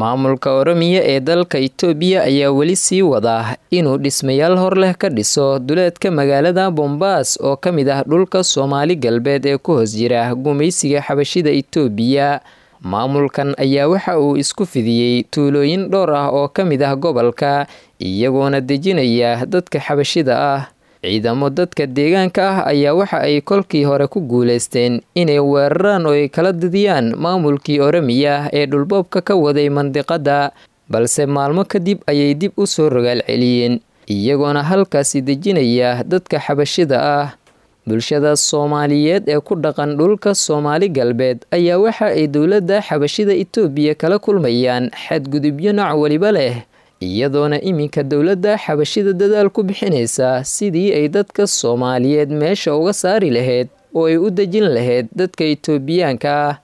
maamulka Oromiya ee dalka Itoobiya ayaa weli sii wada inuu dhismayaal hor leh ka dhiso duleedka magaalada Bombaas oo ka mid ah dhulka Soomaali galbeed ee ku hoos jira gumaysiga xabashida Itoobiya. Maamulkan ayaa waxa uu isku fidiyey tuulooyin dhowr ah oo ka mid ah gobolka, iyagoona dejinaya dadka xabashida ah. Ciidamo dadka deegaanka ah ayaa waxa ay kolkii hore ku guuleysteen inay weeraraan oo ay kala didiyaan maamulkii Oromiya ee dhulboobka ka waday mandiqada, balse maalmo kadib ayay dib u soo rogaal celiyeen, iyagoona halkaasi dejinaya dadka xabashida ah. Bulshada Soomaaliyeed ee ku dhaqan dhulka Soomaali galbeed ayaa waxa ay dowladda xabashida Itoobiya kala kulmayaan xadgudubyo nooc waliba leh, iyadoona iminka dowladda xabashida dadaal ku bixinaysa sidii ay dadka Soomaaliyeed meesha uga saari lahayd oo ay u dejin lahayd dadka Itoobiyaanka ah.